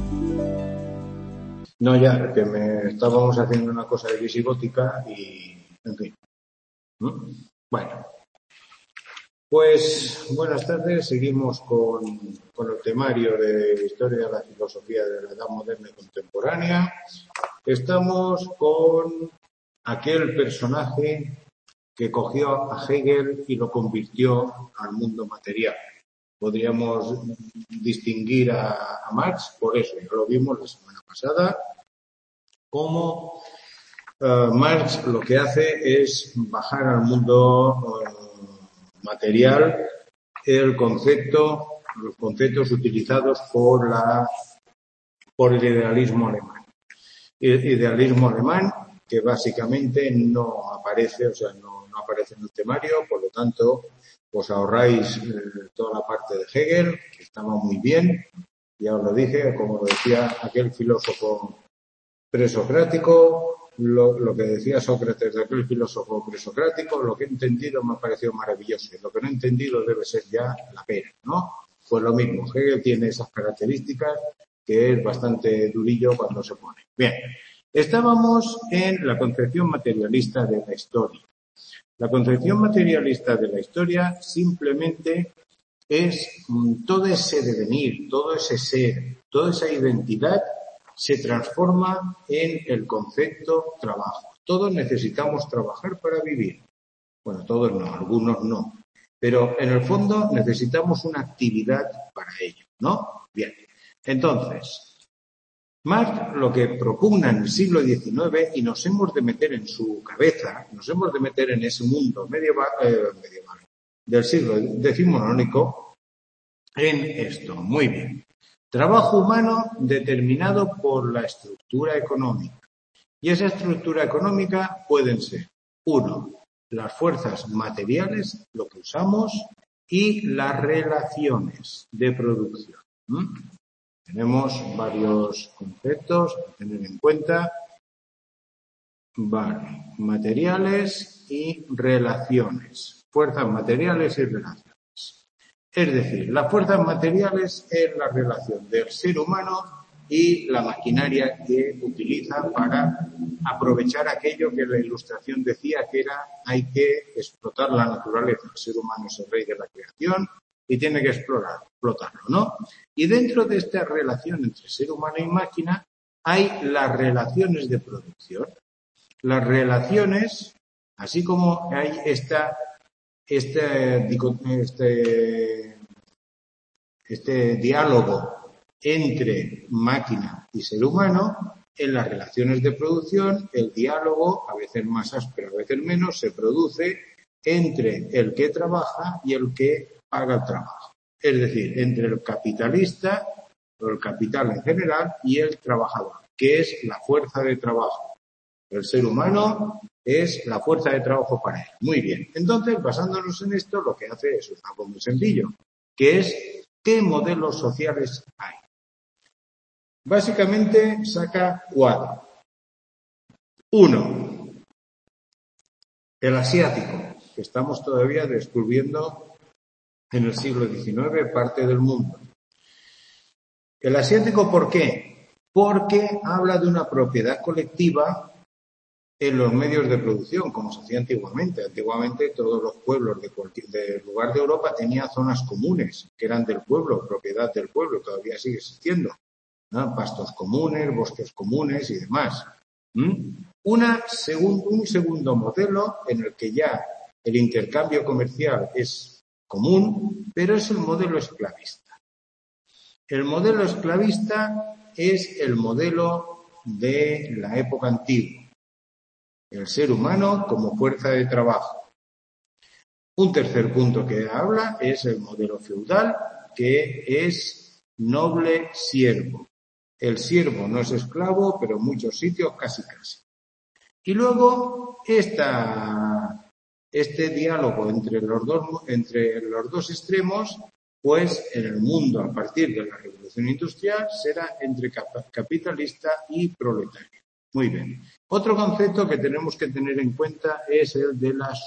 No, ya, que estábamos haciendo una cosa de visigótica y, en fin. Bueno, pues buenas tardes. Seguimos con el temario de Historia de la Filosofía de la Edad Moderna y Contemporánea. Estamos con aquel personaje que cogió a Hegel y lo convirtió al mundo material. Podríamos distinguir a Marx por eso, ya lo vimos la semana pasada, cómo Marx lo que hace es bajar al mundo material los conceptos utilizados por el idealismo alemán. El idealismo alemán que básicamente no aparece, no aparece en el temario, por lo tanto, os ahorráis toda la parte de Hegel, que estaba muy bien, ya os lo dije, como lo decía aquel filósofo presocrático, lo que decía Sócrates de aquel filósofo presocrático, lo que he entendido me ha parecido maravilloso, y lo que no he entendido debe ser ya la pena, ¿no? Pues lo mismo, Hegel tiene esas características que es bastante durillo cuando se pone. Bien, estábamos en la concepción materialista de la historia. La concepción materialista de la historia simplemente es todo ese devenir, todo ese ser, toda esa identidad se transforma en el concepto trabajo. Todos necesitamos trabajar para vivir. Bueno, todos no, algunos no. Pero en el fondo necesitamos una actividad para ello, ¿no? Bien. Entonces, Marx lo que propugna en el siglo XIX, y nos hemos de meter en su cabeza, nos hemos de meter en ese mundo medieval del siglo decimonónico, en esto. Muy bien. Trabajo humano determinado por la estructura económica. Y esa estructura económica pueden ser, 1, las fuerzas materiales, lo que usamos, y las relaciones de producción. Tenemos varios conceptos a tener en cuenta. Vale, materiales y relaciones. Fuerzas materiales y relaciones. Es decir, las fuerzas materiales es la relación del ser humano y la maquinaria que utiliza para aprovechar aquello que la Ilustración decía que era hay que explotar la naturaleza. El ser humano es el rey de la creación y tiene que explotarlo, ¿no? Y dentro de esta relación entre ser humano y máquina hay las relaciones de producción. Las relaciones, así como hay este diálogo entre máquina y ser humano, en las relaciones de producción, el diálogo, a veces más áspero, a veces menos, se produce entre el que trabaja y el que paga el trabajo. Es decir, entre el capitalista, o el capital en general, y el trabajador, que es la fuerza de trabajo. El ser humano es la fuerza de trabajo para él. Muy bien. Entonces, basándonos en esto, lo que hace es algo muy sencillo, que es ¿qué modelos sociales hay? Básicamente saca 4. 1, el asiático, que estamos todavía descubriendo en el siglo XIX parte del mundo. El asiático, ¿por qué? Porque habla de una propiedad colectiva en los medios de producción, como se hacía antiguamente. Antiguamente todos los pueblos del lugar de Europa tenían zonas comunes, que eran del pueblo, propiedad del pueblo, todavía sigue existiendo, ¿no? Pastos comunes, bosques comunes y demás. Un segundo modelo en el que ya el intercambio comercial es común, pero es el modelo esclavista. El modelo esclavista es el modelo de la época antigua. El ser humano como fuerza de trabajo. Un tercer punto que habla es el modelo feudal, que es noble siervo. El siervo no es esclavo, pero en muchos sitios casi. Y luego este diálogo entre los dos extremos, pues en el mundo a partir de la revolución industrial será entre capitalista y proletario. Muy bien. Otro concepto que tenemos que tener en cuenta es el de la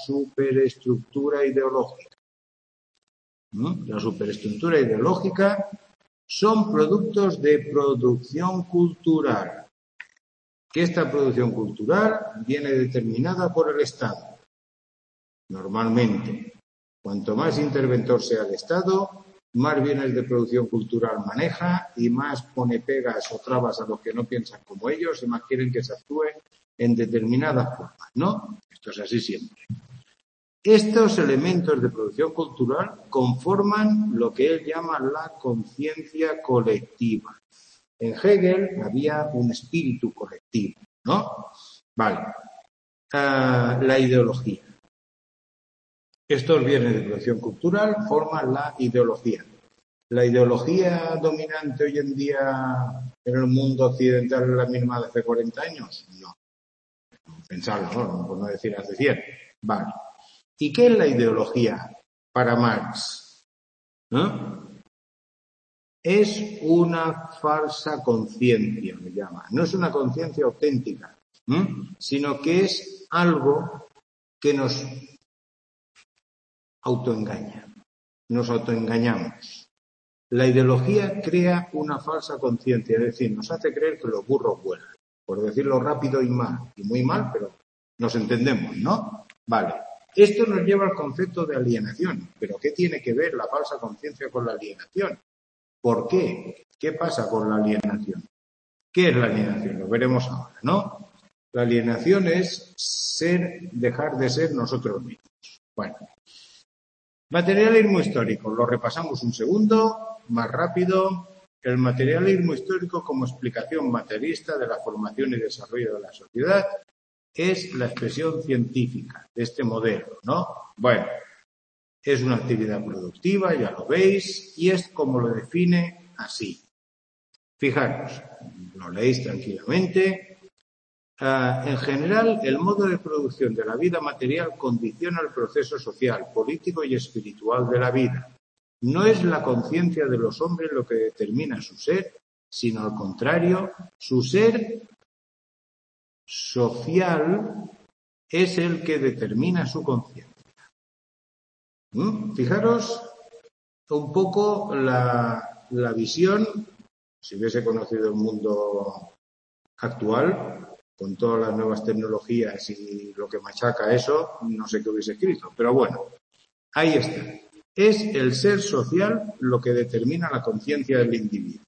superestructura ideológica. La superestructura ideológica son productos de producción cultural. Que esta producción cultural viene determinada por el Estado. Normalmente, cuanto más interventor sea el Estado, más bienes de producción cultural maneja y más pone pegas o trabas a los que no piensan como ellos y más quieren que se actúe en determinadas formas, ¿no? Esto es así siempre. Estos elementos de producción cultural conforman lo que él llama la conciencia colectiva. En Hegel había un espíritu colectivo, ¿no? Vale. La ideología. Estos bienes de producción cultural forman la ideología. ¿La ideología dominante hoy en día en el mundo occidental es la misma de hace 40 años? No. Pensarlo, ¿no? Por no decir hace 100. Vale. ¿Y qué es la ideología para Marx? ¿No? Es una falsa conciencia, me llama. No es una conciencia auténtica, sino que es algo que nos autoengaña. Nos autoengañamos. La ideología crea una falsa conciencia, es decir, nos hace creer que los burros vuelan. Por decirlo rápido y mal, y muy mal, pero nos entendemos, ¿no? Vale. Esto nos lleva al concepto de alienación. ¿Pero qué tiene que ver la falsa conciencia con la alienación? ¿Por qué? ¿Qué pasa con la alienación? ¿Qué es la alienación? Lo veremos ahora, ¿no? La alienación es dejar de ser nosotros mismos. Bueno. Materialismo histórico. Lo repasamos un segundo, más rápido. El materialismo histórico como explicación materialista de la formación y desarrollo de la sociedad es la expresión científica de este modelo, ¿no? Bueno, es una actividad productiva, ya lo veis, y es como lo define así. Fijaros, lo leéis tranquilamente. En general, el modo de producción de la vida material condiciona el proceso social, político y espiritual de la vida. No es la conciencia de los hombres lo que determina su ser, sino al contrario, su ser social es el que determina su conciencia. Fijaros un poco la visión, si hubiese conocido el mundo actual, con todas las nuevas tecnologías y lo que machaca eso, no sé qué hubiese escrito, pero bueno, ahí está. Es el ser social lo que determina la conciencia del individuo.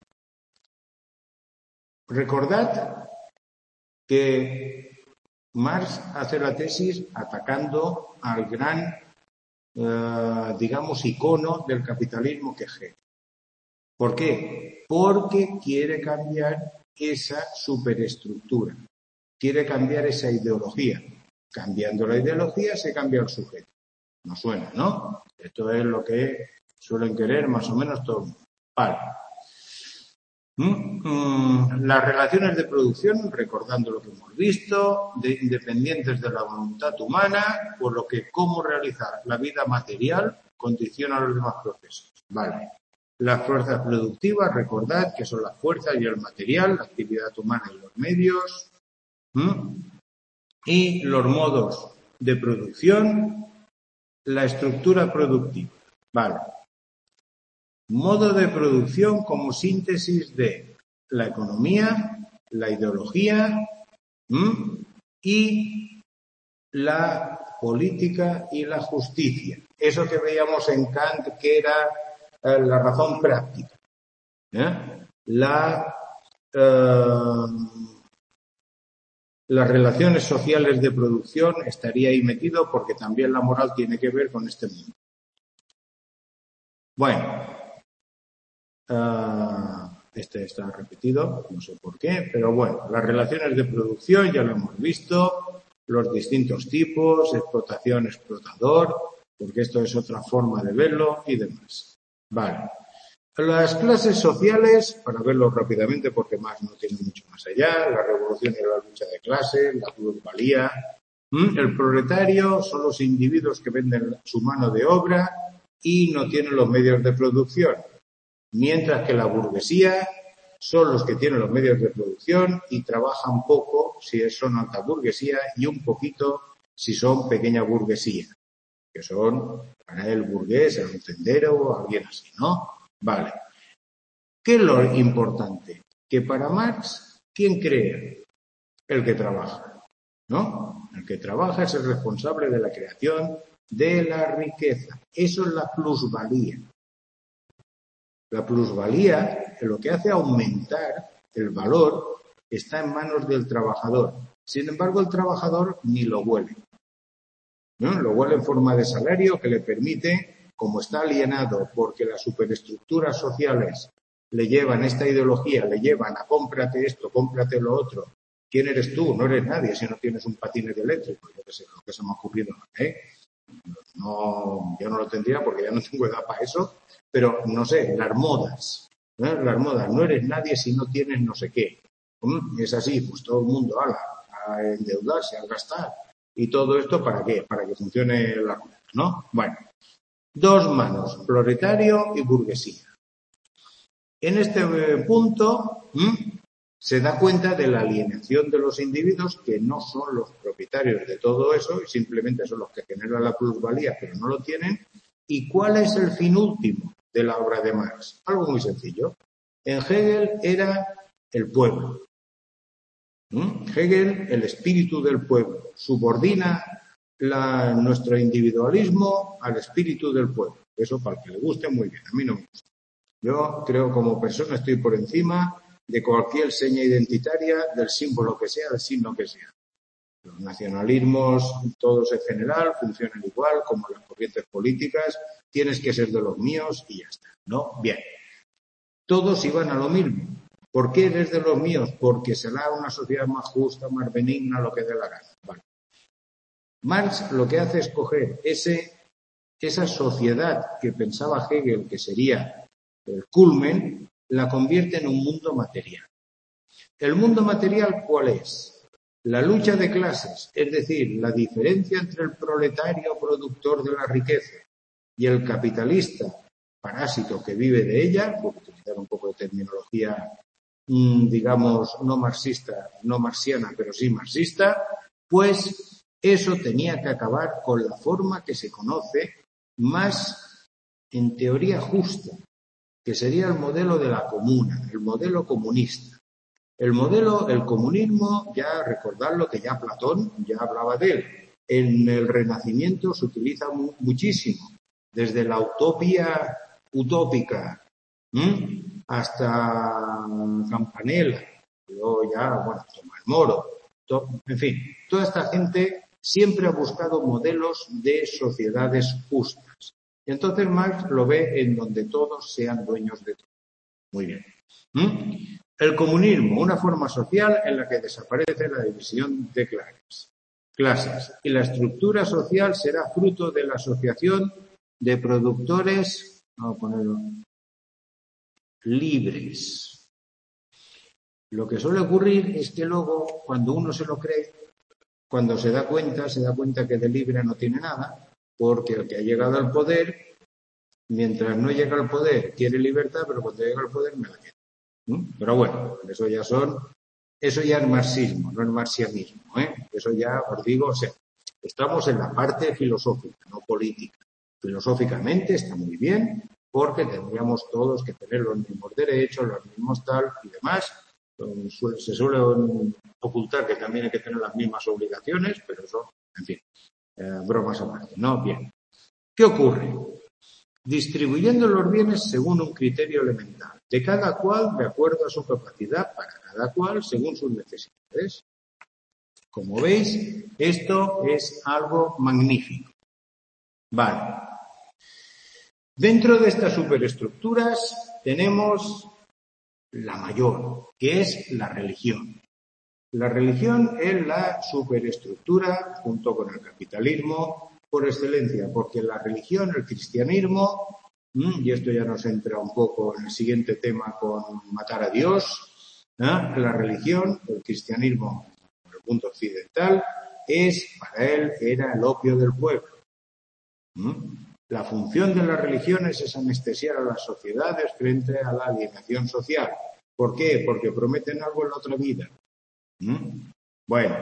Recordad que Marx hace la tesis atacando al gran, digamos, icono del capitalismo que es Hegel. ¿Por qué? Porque quiere cambiar esa superestructura, quiere cambiar esa ideología. Cambiando la ideología se cambia el sujeto. No suena, ¿no? Esto es lo que suelen querer más o menos todo el mundo. Vale. Las relaciones de producción, recordando lo que hemos visto, independientes de la voluntad humana, por lo que cómo realizar la vida material condiciona los demás procesos. Vale. Las fuerzas productivas, recordad que son las fuerzas y el material, la actividad humana y los medios. Y los modos de producción, la estructura productiva. Vale. Modo de producción como síntesis de la economía, la ideología y la política y la justicia. Eso que veíamos en Kant que era la razón práctica. Las relaciones sociales de producción estaría ahí metido porque también la moral tiene que ver con este mundo. Bueno, este está repetido, no sé por qué, pero bueno, las relaciones de producción ya lo hemos visto, los distintos tipos, explotación, explotador, porque esto es otra forma de verlo y demás. Vale. Las clases sociales, para verlo rápidamente porque más no tiene mucho más allá, la revolución y la lucha de clases, la plusvalía. El proletario son los individuos que venden su mano de obra y no tienen los medios de producción, mientras que la burguesía son los que tienen los medios de producción y trabajan poco si son alta burguesía y un poquito si son pequeña burguesía, que son para el burgués, el tendero o alguien así, ¿no? Vale. ¿Qué es lo importante? Que para Marx, ¿quién crea? El que trabaja, ¿no? El que trabaja es el responsable de la creación de la riqueza. Eso es la plusvalía. La plusvalía, lo que hace aumentar el valor, está en manos del trabajador. Sin embargo, el trabajador ni lo huele, ¿no? Lo huele en forma de salario que le permite, como está alienado porque las superestructuras sociales le llevan esta ideología, le llevan a cómprate esto, cómprate lo otro. ¿Quién eres tú? No eres nadie si no tienes un patinete eléctrico, lo que se me ha ocurrido, ¿eh? No, yo no lo tendría porque ya no tengo edad para eso, pero no sé, las modas, ¿eh? Las modas, no eres nadie si no tienes no sé qué. Es así, pues todo el mundo a endeudarse, a gastar. ¿Y todo esto para qué? Para que funcione la cosa, ¿no? Bueno, dos manos, proletario y burguesía. En este punto se da cuenta de la alienación de los individuos que no son los propietarios de todo eso y simplemente son los que generan la plusvalía pero no lo tienen. ¿Y cuál es el fin último de la obra de Marx? Algo muy sencillo. En Hegel era el pueblo. Hegel, el espíritu del pueblo, subordina nuestro individualismo al espíritu del pueblo. Eso para el que le guste muy bien, a mí no me gusta. Yo creo como persona estoy por encima de cualquier seña identitaria, del símbolo que sea, del signo que sea. Los nacionalismos, todos en general, funcionan igual como las corrientes políticas, tienes que ser de los míos y ya está, ¿no? Bien. Todos iban a lo mismo. ¿Por qué eres de los míos? Porque será una sociedad más justa, más benigna, lo que dé la gana. Vale. Marx lo que hace es coger esa sociedad que pensaba Hegel que sería el culmen, la convierte en un mundo material. ¿El mundo material cuál es? La lucha de clases, es decir, la diferencia entre el proletario productor de la riqueza y el capitalista parásito que vive de ella, por utilizar un poco de terminología, digamos, no marxista, no marxiana, pero sí marxista, pues eso tenía que acabar con la forma que se conoce más, en teoría, justa, que sería el modelo de la comuna, el modelo comunista. El comunismo, ya recordadlo que ya Platón ya hablaba de él. En el Renacimiento se utiliza muchísimo, desde la utopía utópica hasta Campanella, luego ya, bueno, Tomás Moro, en fin, toda esta gente siempre ha buscado modelos de sociedades justas. Entonces Marx lo ve en donde todos sean dueños de todo. Muy bien. El comunismo, una forma social en la que desaparece la división de clases y la estructura social será fruto de la asociación de productores, vamos a ponerlo, libres. Lo que suele ocurrir es que luego, cuando uno se lo cree, cuando se da cuenta que de libre no tiene nada, porque el que ha llegado al poder, mientras no llega al poder, quiere libertad, pero cuando llega al poder me la quiere. Pero bueno, eso ya es marxismo, no es marxianismo, Eso ya os digo, o sea, estamos en la parte filosófica, no política. Filosóficamente está muy bien, porque tendríamos todos que tener los mismos derechos, los mismos tal y demás. Se suele ocultar que también hay que tener las mismas obligaciones, pero eso, en fin, bromas aparte. No, bien. ¿Qué ocurre? Distribuyendo los bienes según un criterio elemental, de cada cual de acuerdo a su capacidad, para cada cual según sus necesidades. Como veis, esto es algo magnífico. Vale. Dentro de estas superestructuras tenemos la mayor, que es la religión. La religión es la superestructura, junto con el capitalismo, por excelencia, porque la religión, el cristianismo, y esto ya nos entra un poco en el siguiente tema con matar a Dios, la religión, el cristianismo, desde el punto occidental, para él era el opio del pueblo. La función de las religiones es anestesiar a las sociedades frente a la alienación social. ¿Por qué? Porque prometen algo en la otra vida. Bueno,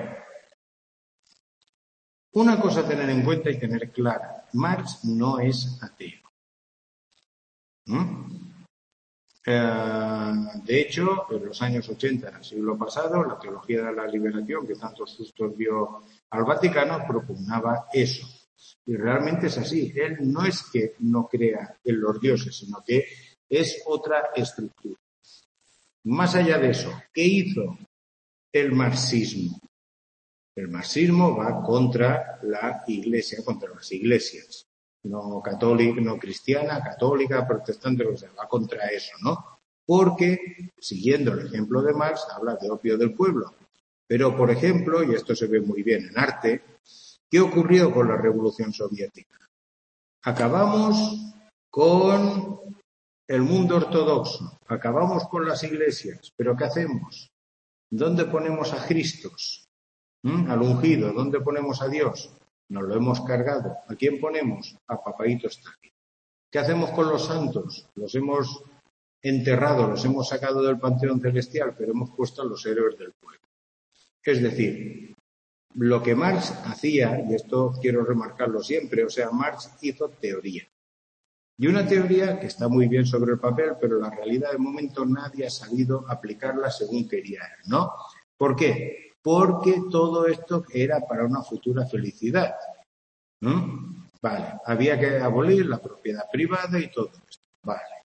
una cosa a tener en cuenta y tener clara, Marx no es ateo. De hecho, en los años 80 del siglo pasado, la teología de la liberación, que tantos sustos dio al Vaticano, propugnaba eso. Y realmente es así. Él no es que no crea en los dioses, sino que es otra estructura. Más allá de eso, ¿qué hizo el marxismo? El marxismo va contra la Iglesia, contra las iglesias. No católica, no cristiana, católica, protestante, o sea, va contra eso, ¿no? Porque, siguiendo el ejemplo de Marx, habla de opio del pueblo. Pero, por ejemplo, y esto se ve muy bien en arte, ¿qué ocurrió con la Revolución Soviética? Acabamos con el mundo ortodoxo, acabamos con las iglesias, pero ¿qué hacemos? ¿Dónde ponemos a Cristos? Al ungido, ¿dónde ponemos a Dios? Nos lo hemos cargado. ¿A quién ponemos? A Papaíto Stalin. ¿Qué hacemos con los santos? Los hemos enterrado, los hemos sacado del panteón celestial, pero hemos puesto a los héroes del pueblo. Es decir, lo que Marx hacía, y esto quiero remarcarlo siempre, o sea, Marx hizo teoría. Y una teoría que está muy bien sobre el papel, pero la realidad de momento nadie ha sabido aplicarla según quería él, ¿no? ¿Por qué? Porque todo esto era para una futura felicidad. Vale, había que abolir la propiedad privada y todo esto. Vale.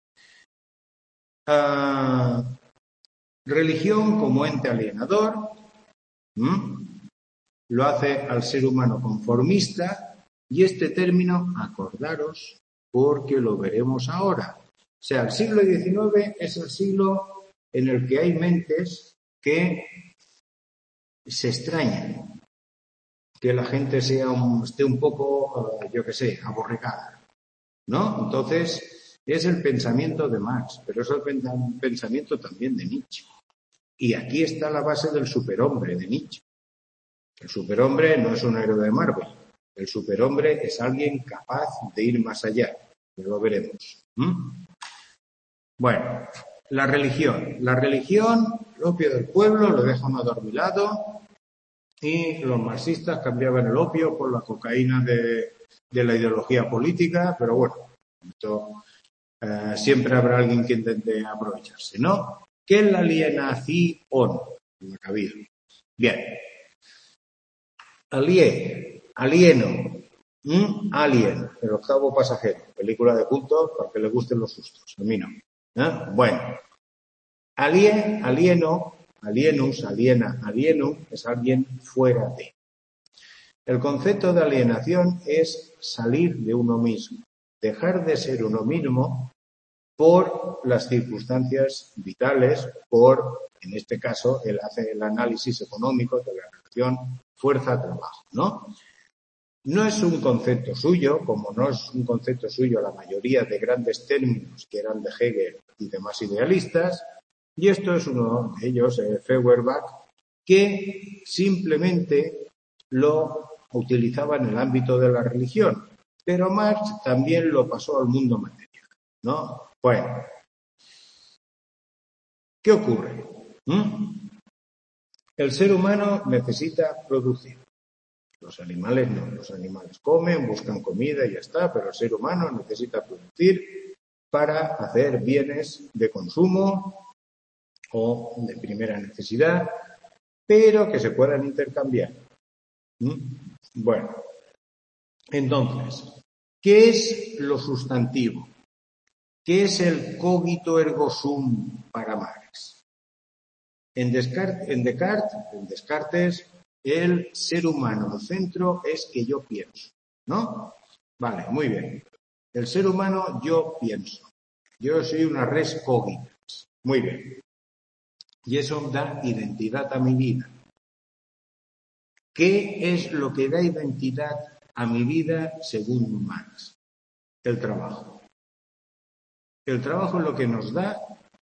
Religión como ente alienador, lo hace al ser humano conformista, y este término, acordaros, porque lo veremos ahora. O sea, el siglo XIX es el siglo en el que hay mentes que se extrañan, que la gente esté un poco, aborregada, ¿no? Entonces, es el pensamiento de Marx, pero es el pensamiento también de Nietzsche. Y aquí está la base del superhombre de Nietzsche. El superhombre no es un héroe de Marvel. El superhombre es alguien capaz de ir más allá. Lo veremos. Bueno, la religión. La religión, el opio del pueblo, lo dejan adormilado, y los marxistas cambiaban el opio por la cocaína de la ideología política, pero bueno, esto, siempre habrá alguien que intente aprovecharse, ¿no? ¿Qué es la alienación? La cabida. Bien. Alieno. Alien, el octavo pasajero. Película de culto para que le gusten los sustos. A mí no. Bueno. Alieno, alienus, aliena, alienum, es alguien fuera de. El concepto de alienación es salir de uno mismo, dejar de ser uno mismo por las circunstancias vitales, en este caso, él hace el análisis económico de la relación fuerza-trabajo, ¿no? No es un concepto suyo, como no es un concepto suyo la mayoría de grandes términos que eran de Hegel y demás idealistas, y esto es uno de ellos, Feuerbach, que simplemente lo utilizaba en el ámbito de la religión, pero Marx también lo pasó al mundo material, ¿no? Bueno, ¿qué ocurre? El ser humano necesita producir. Los animales no, los animales comen, buscan comida y ya está, pero el ser humano necesita producir para hacer bienes de consumo o de primera necesidad, pero que se puedan intercambiar. Bueno, entonces, ¿qué es lo sustantivo? ¿Qué es el cogito ergo sum para Marx? En Descartes, el ser humano al centro es que yo pienso, ¿no? Vale, muy bien. El ser humano, yo pienso. Yo soy una res cogitas. Muy bien. Y eso da identidad a mi vida. ¿Qué es lo que da identidad a mi vida según Marx? El trabajo. El trabajo es lo que nos da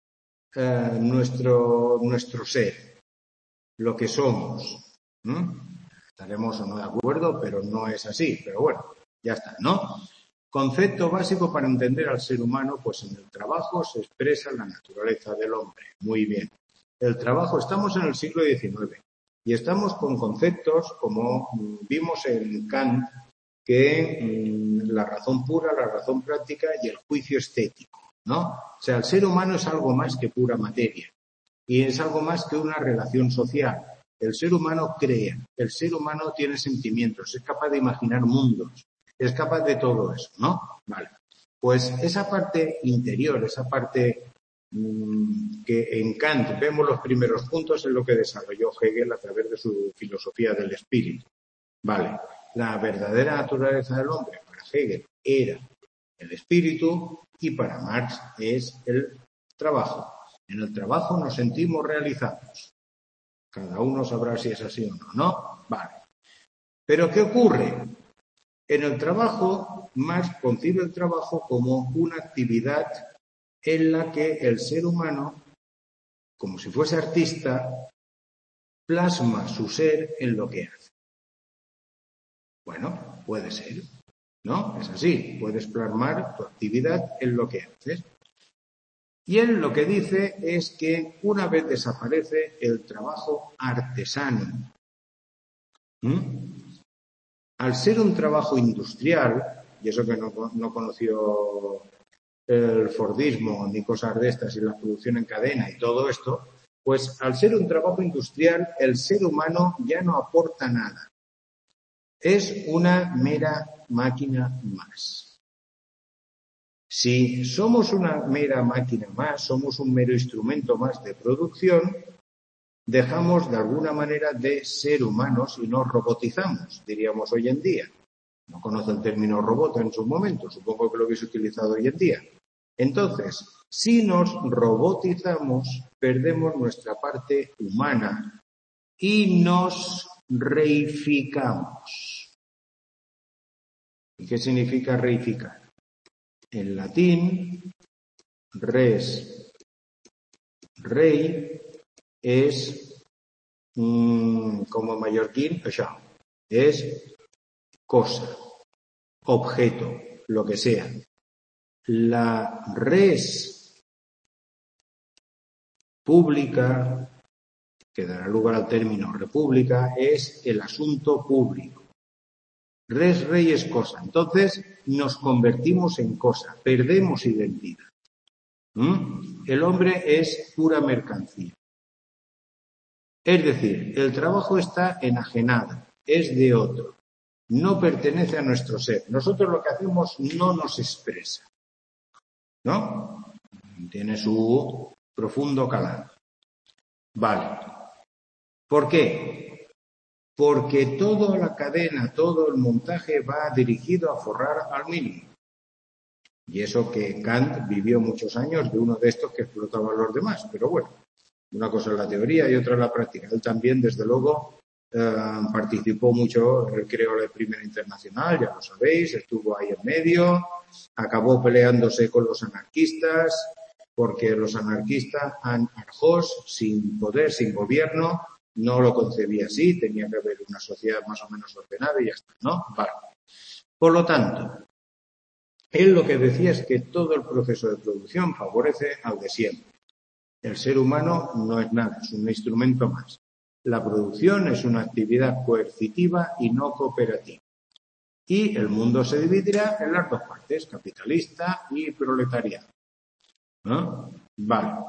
nuestro ser, lo que somos. Estaremos o no de acuerdo, pero no es así. Pero bueno, ya está, ¿no? Concepto básico para entender al ser humano, pues en el trabajo se expresa la naturaleza del hombre. Muy bien. El trabajo, estamos en el siglo XIX y estamos con conceptos como vimos en Kant, que la razón pura, la razón práctica y el juicio estético, ¿no? O sea, el ser humano es algo más que pura materia y es algo más que una relación social. El ser humano crea, el ser humano tiene sentimientos, es capaz de imaginar mundos, es capaz de todo eso, ¿no? Vale. Pues esa parte interior, esa parte que en Kant vemos los primeros puntos es lo que desarrolló Hegel a través de su filosofía del espíritu. Vale. La verdadera naturaleza del hombre para Hegel era el espíritu y para Marx es el trabajo. En el trabajo nos sentimos realizados. Cada uno sabrá si es así o no, ¿no? Vale. Pero ¿qué ocurre? En el trabajo, Marx concibe el trabajo como una actividad en la que el ser humano, como si fuese artista, plasma su ser en lo que hace. Bueno, puede ser, ¿no? Es así, puedes plasmar tu actividad en lo que haces. Y él lo que dice es que una vez desaparece el trabajo artesano, al ser un trabajo industrial, y eso que no conoció el Fordismo ni cosas de estas y la producción en cadena y todo esto, pues al ser un trabajo industrial el ser humano ya no aporta nada. Es una mera máquina más. Si somos una mera máquina más, somos un mero instrumento más de producción, dejamos de alguna manera de ser humanos y nos robotizamos, diríamos hoy en día. No conozco el término robot en su momento, supongo que lo habéis utilizado hoy en día. Entonces, si nos robotizamos, perdemos nuestra parte humana y nos reificamos. ¿Y qué significa reificar? En latín, res, rei, es, como mallorquín, es cosa, objeto, lo que sea. La res pública, que dará lugar al término república, es el asunto público. Res rei es cosa. Entonces nos convertimos en cosa, perdemos identidad. El hombre es pura mercancía. Es decir, el trabajo está enajenado, es de otro, no pertenece a nuestro ser. Nosotros lo que hacemos no nos expresa, ¿no? Tiene su profundo calado. Vale. ¿Por qué? Porque toda la cadena, todo el montaje va dirigido a forrar al mínimo. Y eso que Kant vivió muchos años de uno de estos que explotaba a los demás. Pero bueno, una cosa es la teoría y otra es la práctica. Él también, desde luego, participó mucho, él creó la Primera Internacional, ya lo sabéis, estuvo ahí en medio, acabó peleándose con los anarquistas, porque los anarquistas, Arjós, sin poder, sin gobierno, no lo concebía así, tenía que haber una sociedad más o menos ordenada y ya está, ¿no? Vale. Por lo tanto, él lo que decía es que todo el proceso de producción favorece al de siempre. El ser humano no es nada, es un instrumento más. La producción es una actividad coercitiva y no cooperativa. Y el mundo se dividirá en las dos partes, capitalista y proletariado. ¿No? Vale.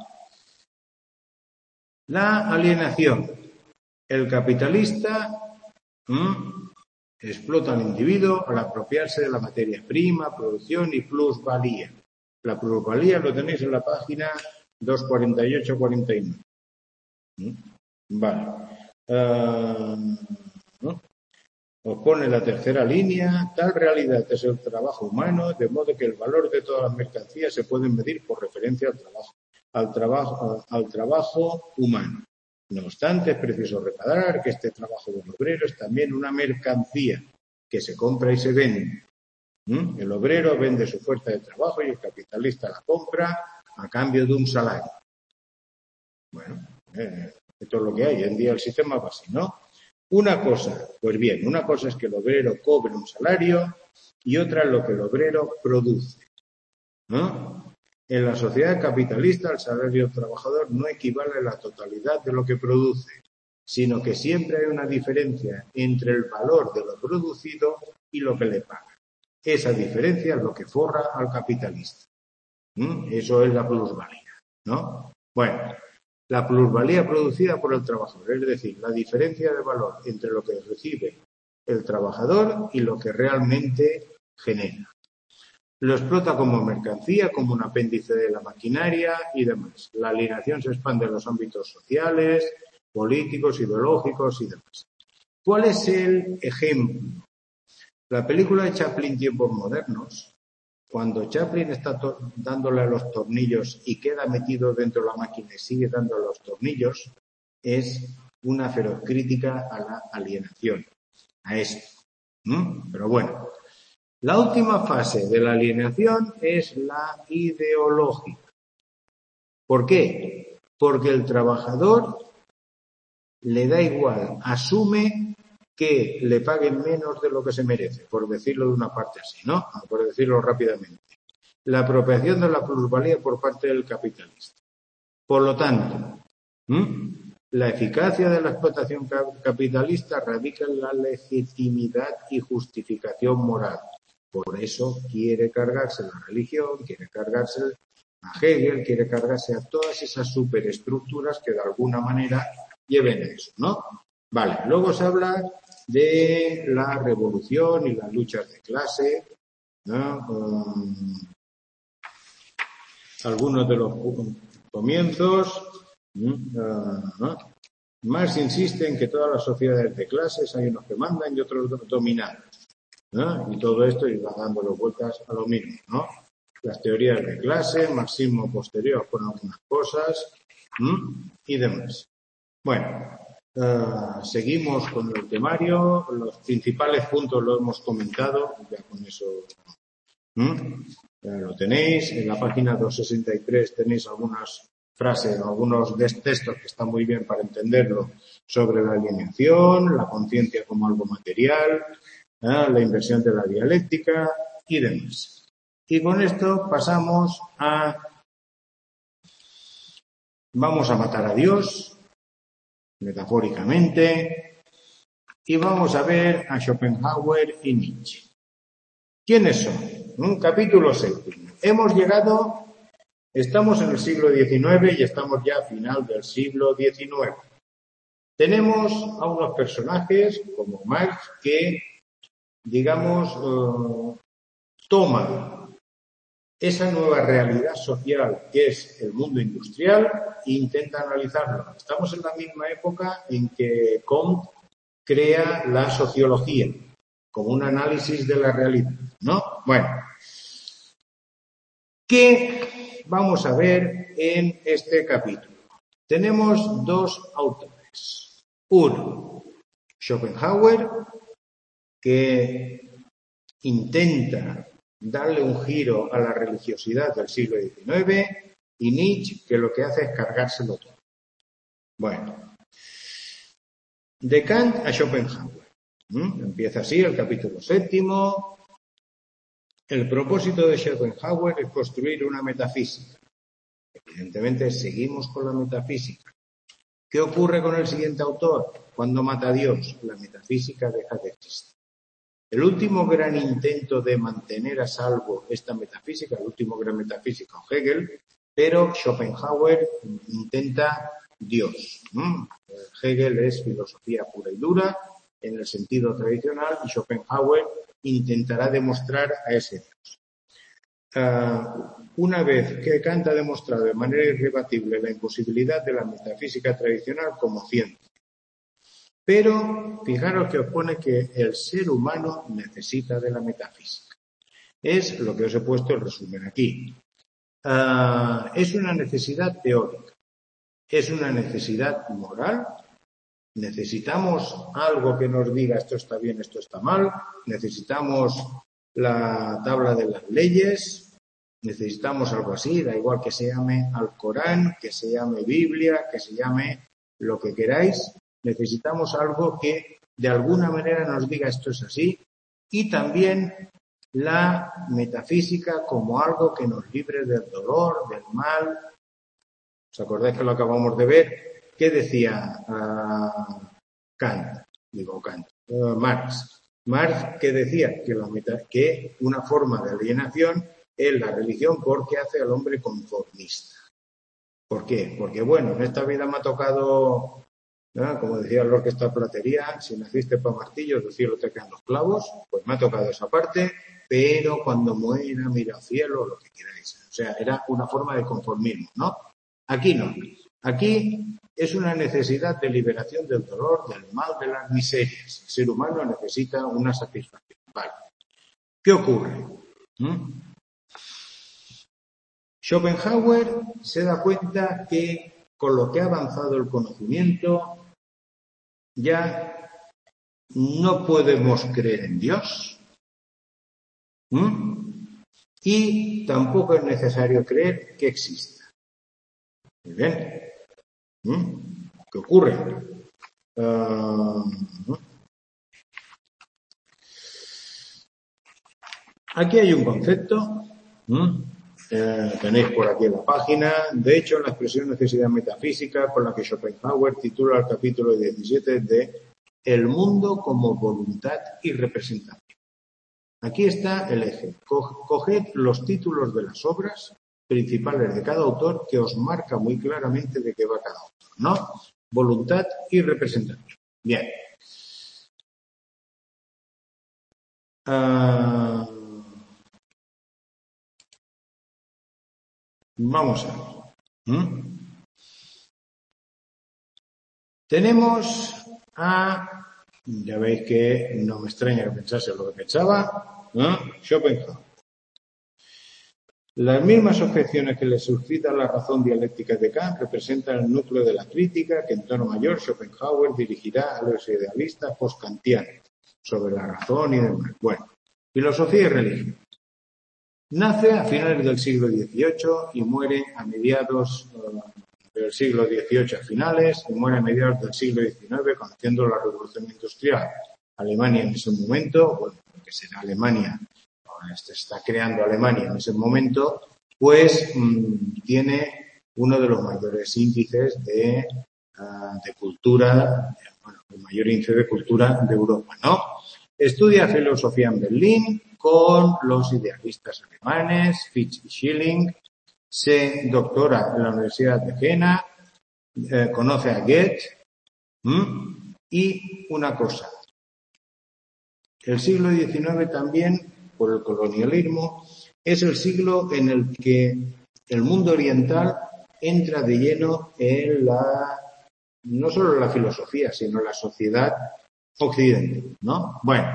La alienación. El capitalista explota al individuo al apropiarse de la materia prima, producción y plusvalía. La plusvalía lo tenéis en la página 248-49. Vale. ¿No? Os pone la tercera línea. Tal realidad es el trabajo humano, de modo que el valor de todas las mercancías se puede medir por referencia al trabajo humano. No obstante, es preciso reparar que este trabajo del obrero es también una mercancía que se compra y se vende. El obrero vende su fuerza de trabajo y el capitalista la compra a cambio de un salario. Bueno, esto es lo que hay. Hoy en día el sistema va así, ¿no? Una cosa es que el obrero cobre un salario y otra es lo que el obrero produce, ¿no? En la sociedad capitalista, el salario del trabajador no equivale a la totalidad de lo que produce, sino que siempre hay una diferencia entre el valor de lo producido y lo que le paga. Esa diferencia es lo que forra al capitalista. Eso es la plusvalía, ¿no? Bueno, la plusvalía producida por el trabajador, es decir, la diferencia de valor entre lo que recibe el trabajador y lo que realmente genera. Lo explota como mercancía, como un apéndice de la maquinaria y demás. La alienación se expande en los ámbitos sociales, políticos, ideológicos y demás. ¿Cuál es el ejemplo? La película de Chaplin, Tiempos Modernos, cuando Chaplin está dándole a los tornillos y queda metido dentro de la máquina y sigue dando a los tornillos, es una feroz crítica a la alienación, a esto. Pero bueno, la última fase de la alienación es la ideológica. ¿Por qué? Porque el trabajador le da igual, asume que le paguen menos de lo que se merece, por decirlo de una parte así, ¿no? Por decirlo rápidamente. La apropiación de la plusvalía por parte del capitalista. Por lo tanto, la eficacia de la explotación capitalista radica en la legitimidad y justificación moral. Por eso quiere cargarse la religión, quiere cargarse a Hegel, quiere cargarse a todas esas superestructuras que de alguna manera lleven a eso, ¿no? Vale, luego se habla de la revolución y las luchas de clase, ¿no? Algunos de los comienzos. Marx insiste en que todas las sociedades de clases hay unos que mandan y otros dominados, ¿no? Y todo esto iba dándole vueltas a lo mismo, ¿no? Las teorías de clase, marxismo posterior con algunas cosas y demás. Bueno, seguimos con el temario. Los principales puntos los hemos comentado, ya con eso ya lo tenéis. En la página 263 tenéis algunas frases, algunos textos que están muy bien para entenderlo sobre la alienación, la conciencia como algo material, la inversión de la dialéctica y demás. Y con esto pasamos a vamos a matar a Dios, metafóricamente, y vamos a ver a Schopenhauer y Nietzsche. ¿Quiénes son? Capítulo 7. Estamos en el siglo XIX y estamos ya a final del siglo XIX. Tenemos a unos personajes como Marx que, digamos, toman esa nueva realidad social que es el mundo industrial e intenta analizarlo. Estamos en la misma época en que Comte crea la sociología como un análisis de la realidad, ¿no? Bueno, ¿qué vamos a ver en este capítulo? Tenemos dos autores. Uno, Schopenhauer, que intenta darle un giro a la religiosidad del siglo XIX, y Nietzsche, que lo que hace es cargárselo todo. Bueno, de Kant a Schopenhauer. Empieza así el capítulo 7. El propósito de Schopenhauer es construir una metafísica. Evidentemente seguimos con la metafísica. ¿Qué ocurre con el siguiente autor? Cuando mata a Dios, la metafísica deja de existir. El último gran intento de mantener a salvo esta metafísica, el último gran metafísico, Hegel, pero Schopenhauer intenta Dios. Hegel es filosofía pura y dura en el sentido tradicional y Schopenhauer intentará demostrar a ese Dios. Una vez que Kant ha demostrado de manera irrebatible la imposibilidad de la metafísica tradicional como ciencia, pero fijaros que os pone que el ser humano necesita de la metafísica. Es lo que os he puesto el resumen aquí. Es una necesidad teórica, es una necesidad moral. Necesitamos algo que nos diga esto está bien, esto está mal. Necesitamos la tabla de las leyes. Necesitamos algo así, da igual que se llame Alcorán, que se llame Biblia, que se llame lo que queráis. Necesitamos algo que de alguna manera nos diga esto es así, y también la metafísica como algo que nos libre del dolor, del mal. ¿Os acordáis que lo acabamos de ver? ¿Qué decía Marx? Marx que decía que una forma de alienación en la religión porque hace al hombre conformista. ¿Por qué? Porque, bueno, en esta vida me ha tocado, ¿no?, como decía la orquesta Platería, si naciste para martillos, del cielo te caen los clavos, pues me ha tocado esa parte, pero cuando muera, mira al cielo, lo que queráis. O sea, era una forma de conformismo, ¿no? Aquí no. Aquí es una necesidad de liberación del dolor, del mal, de las miserias. El ser humano necesita una satisfacción. Vale. ¿Qué ocurre? Schopenhauer se da cuenta que con lo que ha avanzado el conocimiento ya no podemos creer en Dios y tampoco es necesario creer que exista. Muy bien. ¿Qué ocurre? Aquí hay un concepto. Tenéis por aquí en la página. De hecho, la expresión necesidad metafísica con la que Schopenhauer titula el capítulo 17 de El mundo como voluntad y representación. Aquí está el eje. Coged los títulos de las obras principales de cada autor que os marca muy claramente de qué va cada autor, ¿no? Voluntad y representación. Bien. Vamos a ver. Tenemos ya veis que no me extraña que pensase lo que pensaba, Schopenhauer. Las mismas objeciones que le suscita la razón dialéctica de Kant representan el núcleo de la crítica que en tono mayor Schopenhauer dirigirá a los idealistas post-kantianos sobre la razón y demás. Bueno, filosofía y religión. Nace a finales del siglo XVIII y muere a mediados del siglo XVIII a finales y muere a mediados del siglo XIX conociendo la Revolución Industrial. Alemania en ese momento, bueno, que será Alemania, se está creando Alemania en ese momento, pues tiene uno de los mayores índices de cultura, bueno, el mayor índice de cultura de Europa, ¿no? Estudia filosofía en Berlín con los idealistas alemanes, Fichte y Schelling, se doctora en la Universidad de Jena, conoce a Goethe, y una cosa, el siglo XIX también, por el colonialismo, es el siglo en el que el mundo oriental entra de lleno en no solo la filosofía, sino la sociedad occidental, ¿no? Bueno,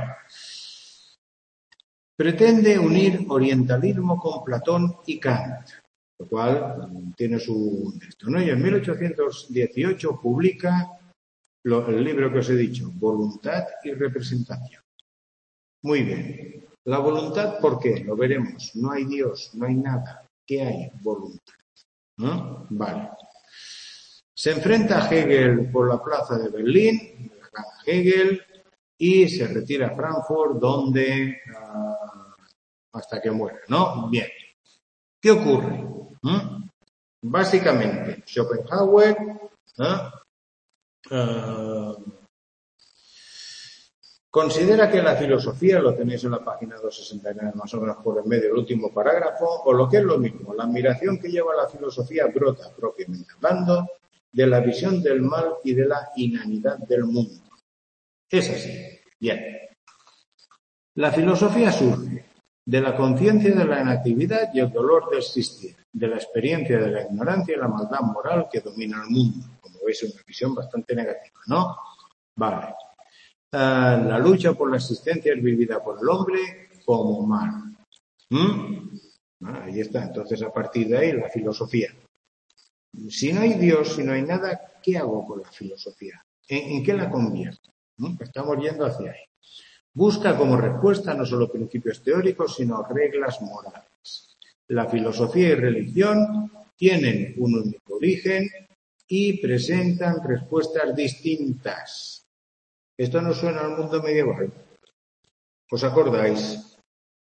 pretende unir orientalismo con Platón y Kant, lo cual tiene su texto, ¿no? Y en 1818 publica el libro que os he dicho, Voluntad y representación. Muy bien. La voluntad, ¿por qué? Lo veremos. No hay Dios, no hay nada. ¿Qué hay? Voluntad. ¿No? Vale. Se enfrenta a Hegel por la plaza de Berlín, Hegel, y se retira a Frankfurt, donde hasta que muera, ¿no? Bien. ¿Qué ocurre? Básicamente, Schopenhauer considera que la filosofía, lo tenéis en la página 269 más o menos por el medio del último parágrafo, o lo que es lo mismo, la admiración que lleva la filosofía brota, propiamente hablando, de la visión del mal y de la inanidad del mundo. Es así. Bien. La filosofía surge de la conciencia de la inactividad y el dolor de existir, de la experiencia de la ignorancia y la maldad moral que domina el mundo. Como veis, es una visión bastante negativa, ¿no? Vale. La lucha por la existencia es vivida por el hombre como mal. Ahí está. Entonces, a partir de ahí, la filosofía. Si no hay Dios, si no hay nada, ¿qué hago con la filosofía? ¿En qué la convierto? Estamos yendo hacia ahí. Busca como respuesta no solo principios teóricos, sino reglas morales. La filosofía y religión tienen un único origen y presentan respuestas distintas. Esto no suena al mundo medieval. ¿Os acordáis?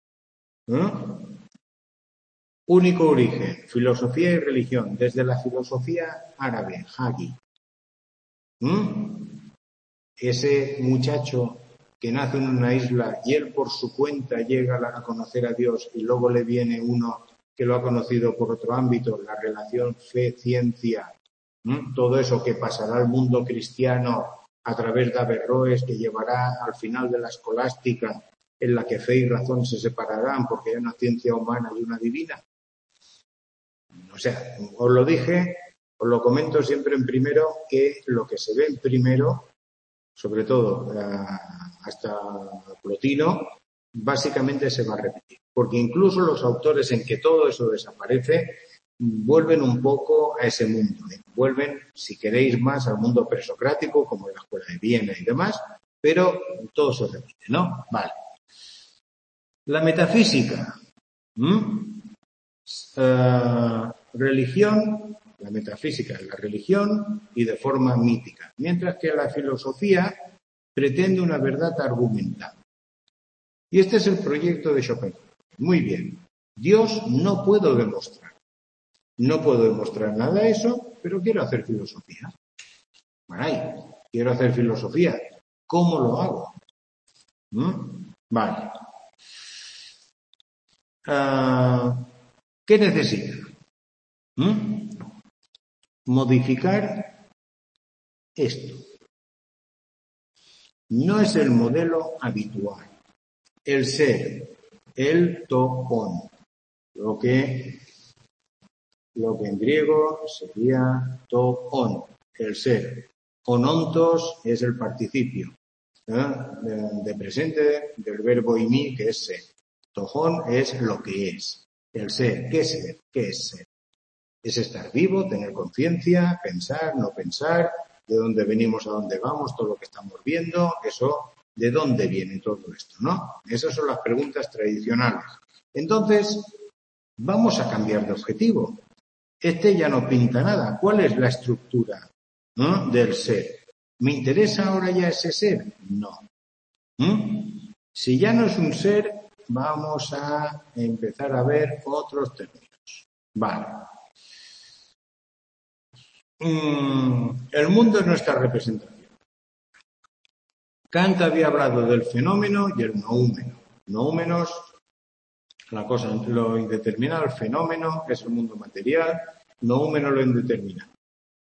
Único origen, filosofía y religión, desde la filosofía árabe, Hagi. Ese muchacho que nace en una isla y él por su cuenta llega a conocer a Dios y luego le viene uno que lo ha conocido por otro ámbito, la relación fe-ciencia, todo eso que pasará al mundo cristiano a través de Averroes, que llevará al final de la escolástica, en la que fe y razón se separarán porque hay una ciencia humana y una divina. O sea, os lo dije, os lo comento siempre en primero, que lo que se ve en primero, sobre todo hasta Plotino, básicamente se va a repetir. Porque incluso los autores en que todo eso desaparece vuelven un poco a ese mundo. Vuelven, si queréis más, al mundo presocrático, como en la Escuela de Viena y demás, pero todo se repite, ¿no? Vale. La metafísica. Religión, la metafísica es la religión y de forma mítica, mientras que la filosofía pretende una verdad argumentada. Y este es el proyecto de Schopenhauer. Muy bien. Dios no puedo demostrar. No puedo demostrar nada de eso, pero quiero hacer filosofía. Maray, quiero hacer filosofía. ¿Cómo lo hago? Vale. ¿Qué necesita? Modificar esto. No es el modelo habitual. El ser, el toon, lo que en griego sería toon, el ser. Onontos es el participio de presente del verbo imi, que es ser. Toon es lo que es. El ser. ¿Qué es ser? ¿Qué es ser? Es estar vivo, tener conciencia, pensar, no pensar, de dónde venimos a dónde vamos, todo lo que estamos viendo, eso, ¿de dónde viene todo esto, no? Esas son las preguntas tradicionales. Entonces, vamos a cambiar de objetivo. Este ya no pinta nada. ¿Cuál es la estructura, ¿no?, del ser? ¿Me interesa ahora ya ese ser? No. Si ya no es un ser, vamos a empezar a ver otros términos. Vale. El mundo es nuestra representación. Kant había hablado del fenómeno y el noúmeno. Noúmenos, la cosa, lo indeterminado, el fenómeno, que es el mundo material, noúmeno, lo indeterminado.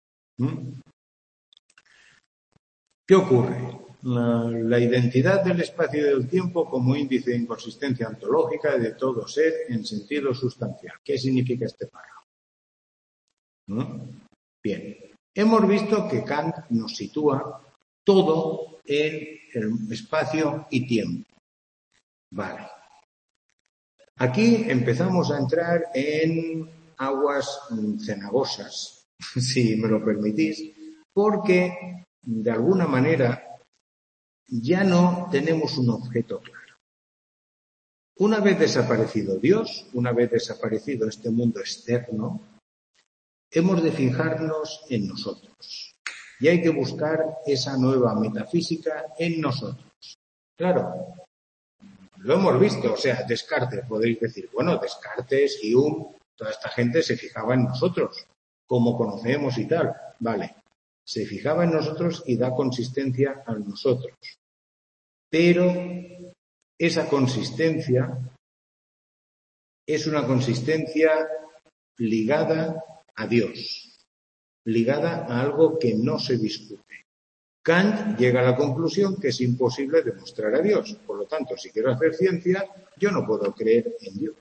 ¿Qué ocurre? La identidad del espacio y del tiempo como índice de inconsistencia ontológica de todo ser en sentido sustancial. ¿Qué significa este párrafo? Bien, hemos visto que Kant nos sitúa todo en el espacio y tiempo. Vale. Aquí empezamos a entrar en aguas cenagosas, si me lo permitís, porque de alguna manera ya no tenemos un objeto claro. Una vez desaparecido Dios, una vez desaparecido este mundo externo, hemos de fijarnos en nosotros. Y hay que buscar esa nueva metafísica en nosotros. Claro, lo hemos visto, o sea, Descartes, podéis decir, bueno, Descartes, Hume, toda esta gente se fijaba en nosotros, como conocemos y tal. Vale, se fijaba en nosotros y da consistencia a nosotros. Pero esa consistencia es una consistencia ligada a Dios, ligada a algo que no se discute. Kant llega a la conclusión que es imposible demostrar a Dios. Por lo tanto, si quiero hacer ciencia, yo no puedo creer en Dios.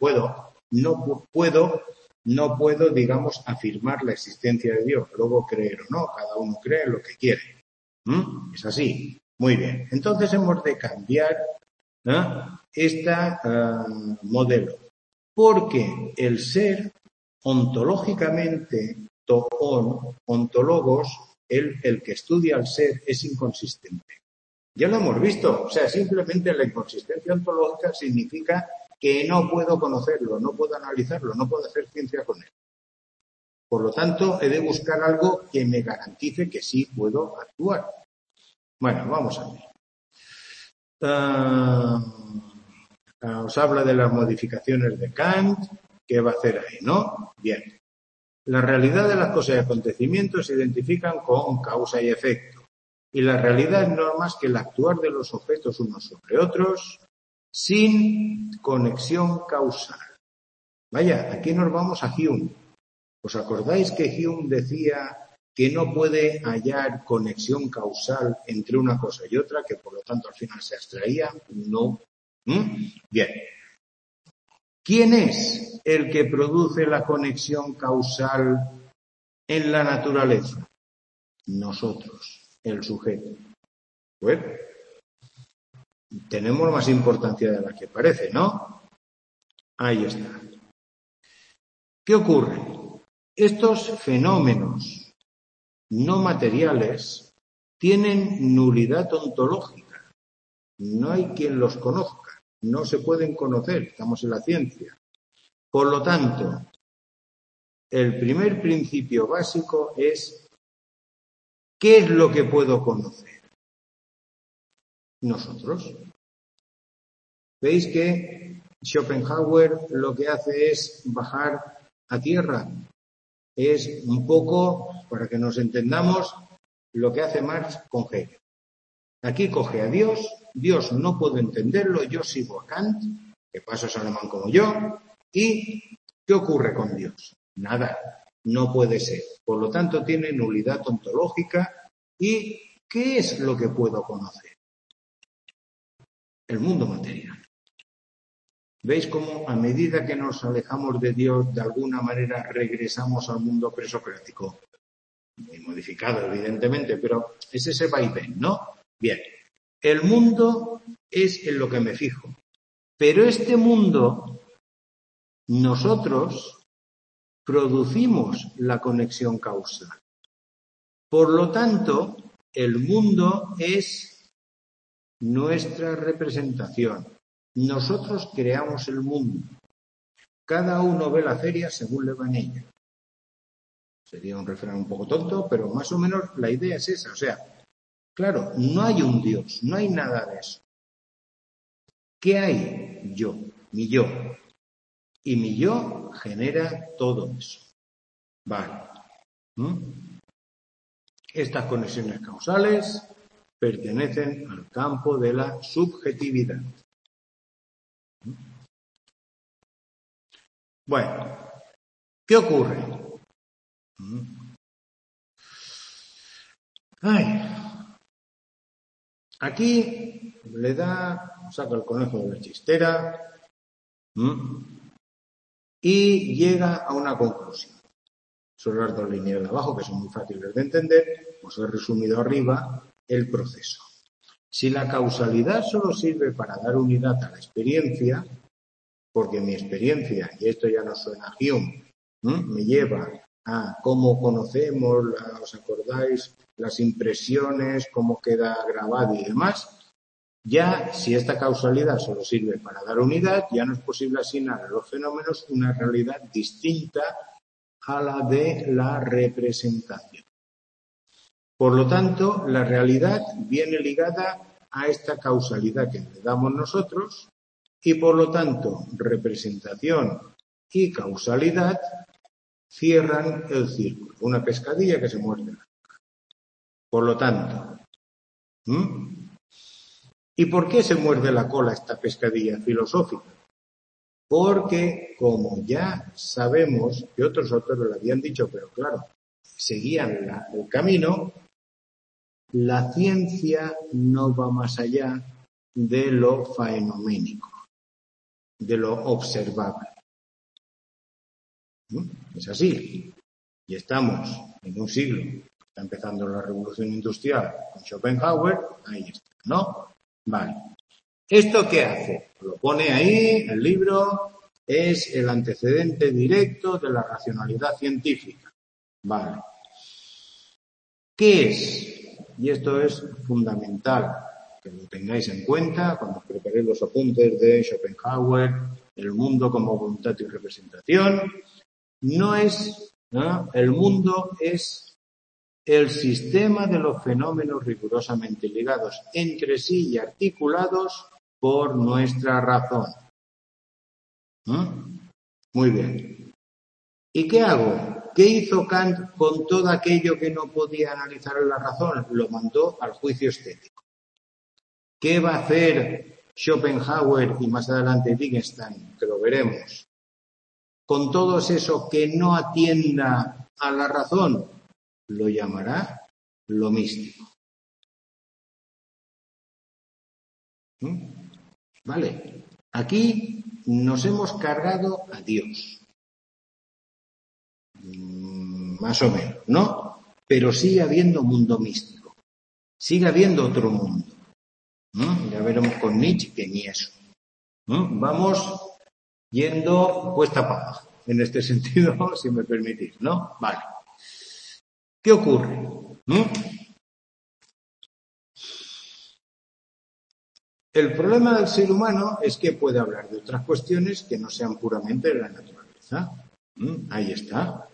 No puedo, digamos, afirmar la existencia de Dios. Luego creer o no, cada uno cree en lo que quiere. Es así. Muy bien. Entonces hemos de cambiar este modelo. Porque el ser, ontológicamente, ontólogos, el que estudia al ser es inconsistente. Ya lo hemos visto. O sea, simplemente la inconsistencia ontológica significa que no puedo conocerlo, no puedo analizarlo, no puedo hacer ciencia con él. Por lo tanto, he de buscar algo que me garantice que sí puedo actuar. Bueno, vamos a ver. Os habla de las modificaciones de Kant. ¿Qué va a hacer ahí, no? Bien. La realidad de las cosas y acontecimientos se identifican con causa y efecto. Y la realidad no es más que el actuar de los objetos unos sobre otros sin conexión causal. Vaya, aquí nos vamos a Hume. ¿Os acordáis que Hume decía que no puede hallar conexión causal entre una cosa y otra, que por lo tanto al final se abstraía? No. Bien. ¿Quién es el que produce la conexión causal en la naturaleza? Nosotros, el sujeto. Bueno, tenemos más importancia de la que parece, ¿no? Ahí está. ¿Qué ocurre? Estos fenómenos no materiales tienen nulidad ontológica. No hay quien los conozca. No se pueden conocer. Estamos en la ciencia. Por lo tanto, el primer principio básico es ¿qué es lo que puedo conocer? Nosotros. ¿Veis que Schopenhauer lo que hace es bajar a tierra? Es un poco, para que nos entendamos, lo que hace Marx con Hegel. Aquí coge a Dios, Dios no puedo entenderlo, yo sigo a Kant, que paso es alemán como yo, y ¿qué ocurre con Dios? Nada, no puede ser. Por lo tanto, tiene nulidad ontológica. ¿Y qué es lo que puedo conocer? El mundo material. ¿Veis cómo a medida que nos alejamos de Dios, de alguna manera regresamos al mundo presocrático? Muy modificado, evidentemente, pero es ese vaivén, ¿no? Bien, el mundo es en lo que me fijo, pero este mundo, nosotros producimos la conexión causal. Por lo tanto, el mundo es nuestra representación. Nosotros creamos el mundo. Cada uno ve la feria según le va en ella. Sería un refrán un poco tonto, pero más o menos la idea es esa. O sea, claro, no hay un Dios, no hay nada de eso. ¿Qué hay? Yo, mi yo. Y mi yo genera todo eso. Vale. Estas conexiones causales pertenecen al campo de la subjetividad. Bueno, ¿qué ocurre? Aquí le saca el conejo de la chistera y llega a una conclusión. Son las dos líneas de abajo que son muy fáciles de entender, os he resumido arriba el proceso. Si la causalidad solo sirve para dar unidad a la experiencia, porque mi experiencia, y esto ya no suena a Hume, me lleva a cómo conocemos, ¿os acordáis? Las impresiones, cómo queda grabado y demás. Ya, si esta causalidad solo sirve para dar unidad, ya no es posible asignar a los fenómenos una realidad distinta a la de la representación. Por lo tanto, la realidad viene ligada a esta causalidad que le damos nosotros y, por lo tanto, representación y causalidad cierran el círculo. Una pescadilla que se muerde. Por lo tanto, ¿y por qué se muerde la cola esta pescadilla filosófica? Porque, como ya sabemos, que otros autores lo habían dicho, pero claro, seguían el camino, la ciencia no va más allá de lo fenoménico, de lo observable. Es así. Y estamos en un siglo, está empezando la revolución industrial con Schopenhauer, ahí está, ¿no? Vale. ¿Esto qué hace? Lo pone ahí, el libro es el antecedente directo de la racionalidad científica. Vale. ¿Qué es? Y esto es fundamental que lo tengáis en cuenta cuando preparéis los apuntes de Schopenhauer, el mundo como voluntad y representación. El mundo es el sistema de los fenómenos rigurosamente ligados entre sí y articulados por nuestra razón. Muy bien. ¿Y qué hago? ¿Qué hizo Kant con todo aquello que no podía analizar en la razón? Lo mandó al juicio estético. ¿Qué va a hacer Schopenhauer y más adelante Wittgenstein? Que lo veremos. Con todo eso que no atienda a la razón, lo llamará lo místico. Vale, aquí nos hemos cargado a Dios. Más o menos, ¿no? Pero sigue habiendo mundo místico. Sigue habiendo otro mundo. Ya veremos con Nietzsche que ni eso. Vamos yendo cuesta para abajo. En este sentido, si me permitís, ¿no? Vale. ¿Qué ocurre? El problema del ser humano es que puede hablar de otras cuestiones que no sean puramente de la naturaleza. Ahí está.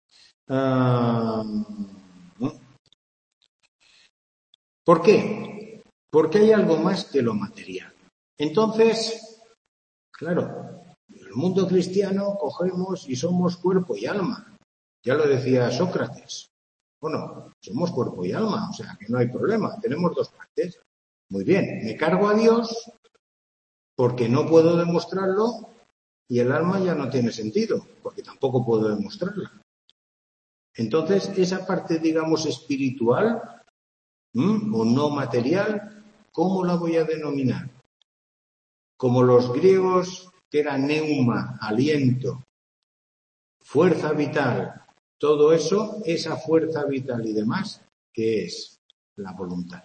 ¿Por qué? Porque hay algo más que lo material. Entonces, claro, en el mundo cristiano cogemos y somos cuerpo y alma. Ya lo decía Sócrates. Bueno, somos cuerpo y alma, o sea que no hay problema. Tenemos dos partes. Muy bien, me cargo a Dios porque no puedo demostrarlo y el alma ya no tiene sentido, porque tampoco puedo demostrarla. Entonces, esa parte, digamos, espiritual o no material, ¿cómo la voy a denominar? Como los griegos, que era neuma, aliento, fuerza vital, todo eso, esa fuerza vital y demás, ¿qué es? La voluntad.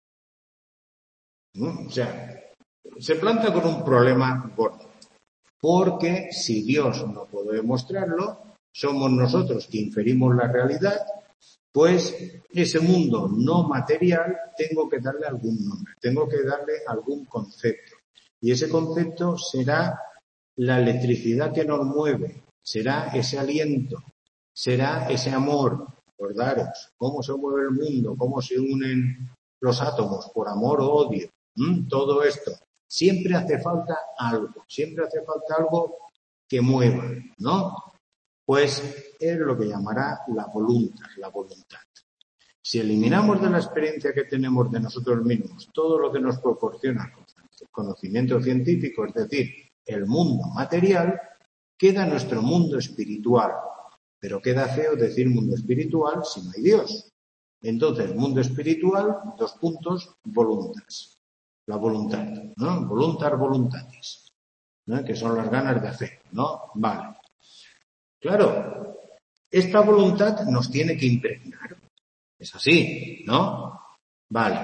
O sea, se planta con un problema gordo, porque si Dios no puede demostrarlo, somos nosotros que inferimos la realidad, pues ese mundo no material tengo que darle algún nombre, tengo que darle algún concepto. Y ese concepto será la electricidad que nos mueve, será ese aliento, será ese amor. Acordaros cómo se mueve el mundo, cómo se unen los átomos por amor o odio. Todo esto. Siempre hace falta algo que mueva, ¿no? Pues es lo que llamará la voluntad. Si eliminamos de la experiencia que tenemos de nosotros mismos todo lo que nos proporciona el conocimiento científico, es decir, el mundo material, queda nuestro mundo espiritual. Pero queda feo decir mundo espiritual si no hay Dios. Entonces, mundo espiritual, voluntas. La voluntad, ¿no? Voluntas voluntatis, ¿no? Que son las ganas de hacer, ¿no? Vale. Claro, esta voluntad nos tiene que impregnar. Es así, ¿no? Vale.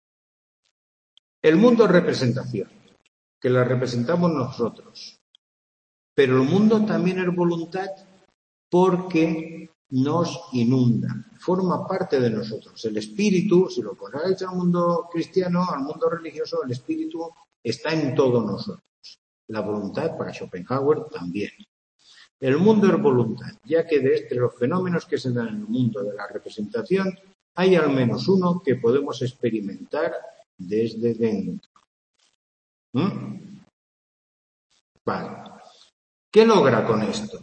El mundo es representación, que la representamos nosotros. Pero el mundo también es voluntad porque nos inunda, forma parte de nosotros. El espíritu, si lo comparáis al mundo cristiano, al mundo religioso, el espíritu está en todos nosotros. La voluntad, para Schopenhauer, también. El mundo es voluntad, ya que de entre los fenómenos que se dan en el mundo de la representación, hay al menos uno que podemos experimentar desde dentro. Vale. ¿Qué logra con esto?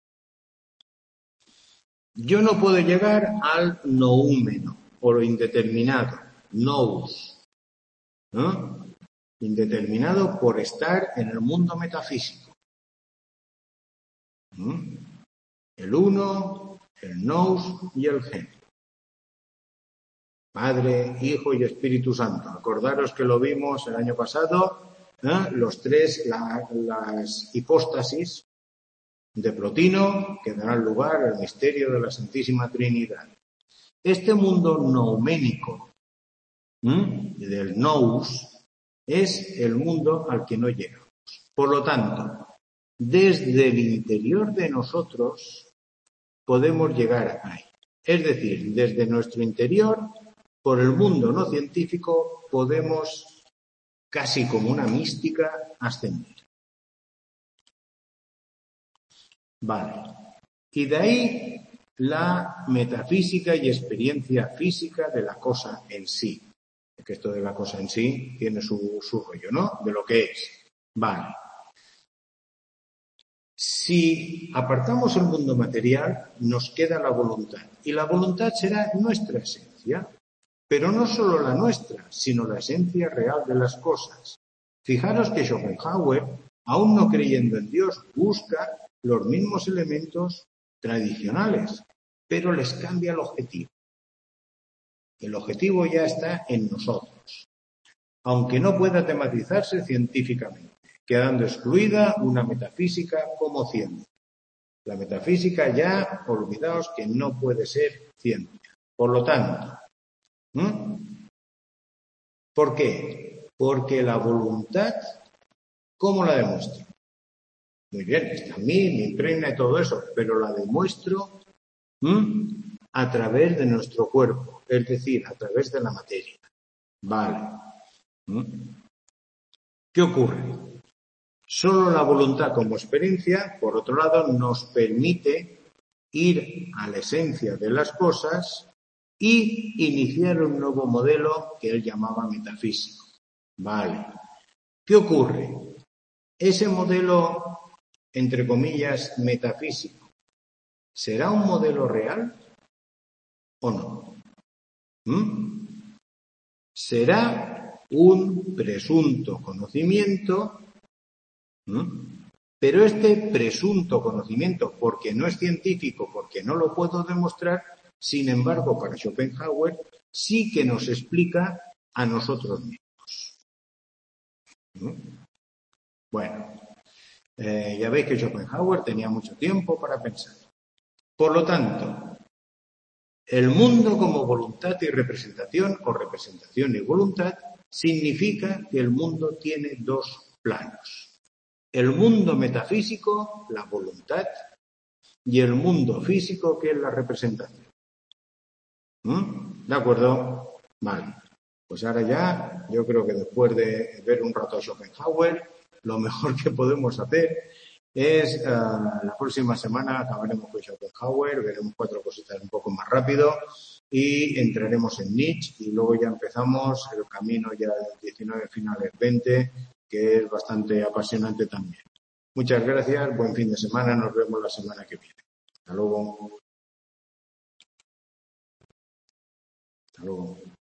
Yo no puedo llegar al noúmeno, o lo indeterminado, nous, ¿no? Indeterminado por estar en el mundo metafísico. El uno, el nous y el gen. Padre, Hijo y Espíritu Santo. Acordaros que lo vimos el año pasado, los tres, las hipóstasis de Plotino, que darán lugar al misterio de la Santísima Trinidad. Este mundo nouménico del nous es el mundo al que no llegamos. Por lo tanto, desde el interior de nosotros podemos llegar ahí. Es decir, desde nuestro interior, por el mundo no científico, podemos, casi como una mística, ascender. Vale. Y de ahí la metafísica y experiencia física de la cosa en sí. Que esto de la cosa en sí tiene su rollo, ¿no? De lo que es. Vale. Si apartamos el mundo material, nos queda la voluntad. Y la voluntad será nuestra esencia. Pero no solo la nuestra, sino la esencia real de las cosas. Fijaros que Schopenhauer, aún no creyendo en Dios, busca los mismos elementos tradicionales, pero les cambia el objetivo. El objetivo ya está en nosotros, aunque no pueda tematizarse científicamente, quedando excluida una metafísica como ciencia. La metafísica ya, olvidaos que no puede ser ciencia. Por lo tanto, ¿por qué? Porque la voluntad, ¿cómo la demuestro? Muy bien, está en mí, me impregna y todo eso, pero la demuestro a través de nuestro cuerpo, es decir, a través de la materia. Vale. ¿Qué ocurre? Solo la voluntad como experiencia, por otro lado, nos permite ir a la esencia de las cosas y iniciar un nuevo modelo que él llamaba metafísico. Vale. ¿Qué ocurre? Ese modelo, entre comillas, metafísico, ¿será un modelo real o no? Será un presunto conocimiento, pero este presunto conocimiento, porque no es científico, porque no lo puedo demostrar, sin embargo, para Schopenhauer, sí que nos explica a nosotros mismos. Bueno, ya veis que Schopenhauer tenía mucho tiempo para pensar. Por lo tanto, el mundo como voluntad y representación, o representación y voluntad, significa que el mundo tiene dos planos. El mundo metafísico, la voluntad, y el mundo físico, que es la representación. ¿De acuerdo? Vale. Pues ahora ya, yo creo que después de ver un rato a Schopenhauer, lo mejor que podemos hacer es, la próxima semana acabaremos con Schopenhauer, veremos 4 cositas un poco más rápido y entraremos en Nietzsche y luego ya empezamos el camino ya del 19 finales 20, que es bastante apasionante también. Muchas gracias, buen fin de semana, nos vemos la semana que viene. Hasta luego. Hasta luego.